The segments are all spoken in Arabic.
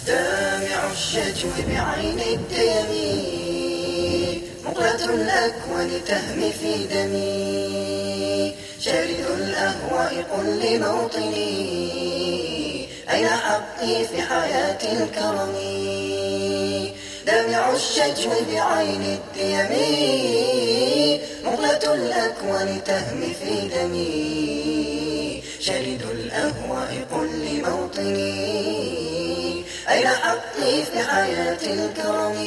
دامع الشجو بعين الديم، مقلة الأكوان تهمي في دمي، شارد الأهواء قل لموطني أين حقي في حياة الكرم. دامع الشجو بعين الديم، مقلة الأكوان تهمي في دمي، شارد الأهواء قل لموطني أين حقي في حياة الكرم.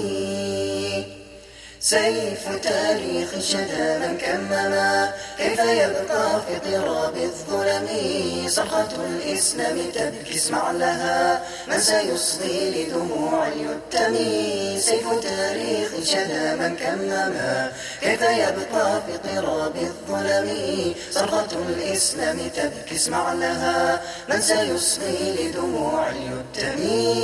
سيف تاريخ شدا من كمما، كيف يبقى في قراب الظلم. صرخة الإسلام تبكي اسمع لها، من سيصغي لدموع اليتم. سيف تاريخ شدا من كمما، كيف يبقى في قراب الظلم. صرخة الإسلام تبكي اسمع لها، من سيصغي لدموع اليتم.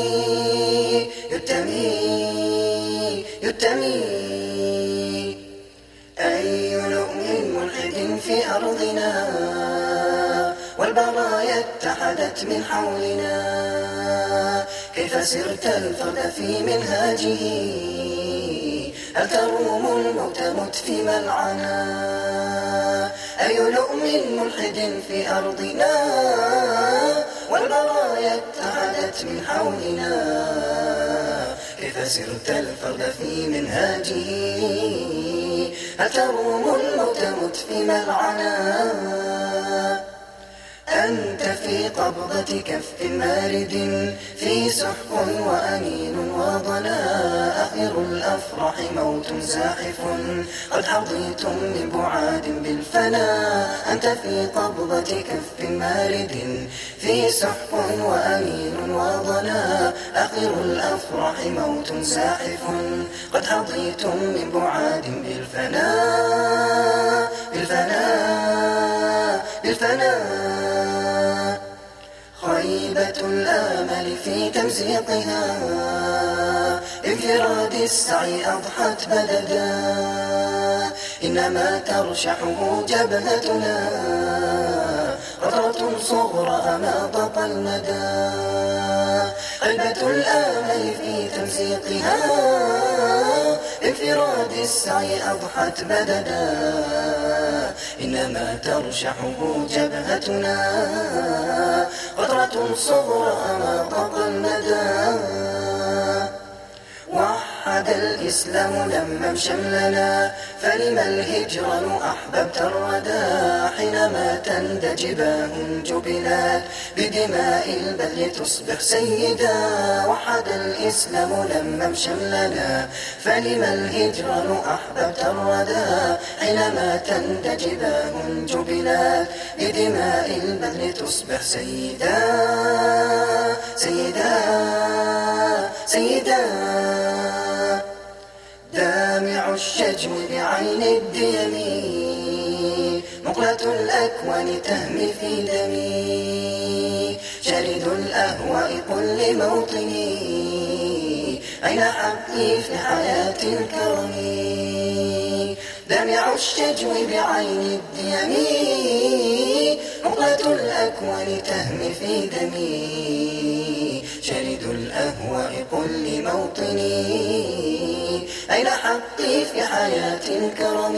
أي لؤم ملحد في أرضنا، والبرايا اتحدت من حولنا. كيف سرت الفرد في منهاجه، هل تروم الموت مت في ملعنا. أي لؤم ملحد في أرضنا، والبرايا اتحدت من حولنا. كيف سرت الفرد في منهاجه، هل تروم الموت مت في ملعنا. أنت في قبضة كف مارد، في سحق وأنين وضنا. آخر الأفراح موت زاحف، قد حظيتم من بعاد بالفنا. أنت في قبضة كف مارد، في سحق وأنين وضنا. آخر الأفراح موت زاحف، قد حظيتم من بعاد بالفنا. خيبة الآمل في تمزيقها، انفراد السعي أضحت بددا. إنما ترشحه جبهتنا، قطرة صغرى ما ضاق المدى. خيبة الآمل في تمزيقها، انفراد السعي أضحت بددا. إنما ترشحه جبهتنا، قطرة صغرى ما ضاق المدى. وحد الإسلام لمم شملنا، فلم الهجران أحببت الردى. حينما تندجباه جبلات، بدماء البذل تصبح سيدا. وحد الإسلام لمم شملنا، فلم الهجران أحببت الردى. حينما تندجباه جبلات، بدماء البذل تصبح سيدا. دامع الشجو بعين الديم، مقلة الأكوان تهمي في دمي. شارد الأهواء قل لموطني أين حقي في حياة الكرم. دامع الشجو بعين الديم، مقلة الأكوان تهمي في دمي. شارد الأهواء قل لموطني أين حقي في حياة الكرم.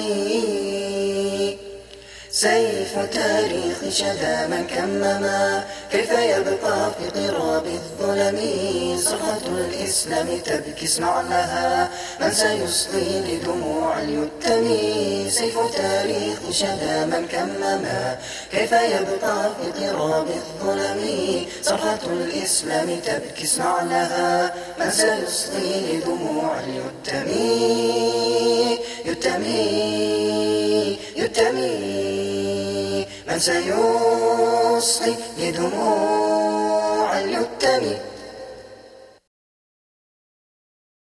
سيف تاريخ شدا من كمما، كيف يبقى في قراب الظلم. صرخة الإسلام تبكي اسمع لها، من سيصغي لدموع اليتم. سيف تاريخ شدا من كمما، كيف يبقى في قراب الظلم. صرخة الإسلام تبكي اسمع لها، من سيصغي لدموع اليتم. من سيصغي لدموع اليتم.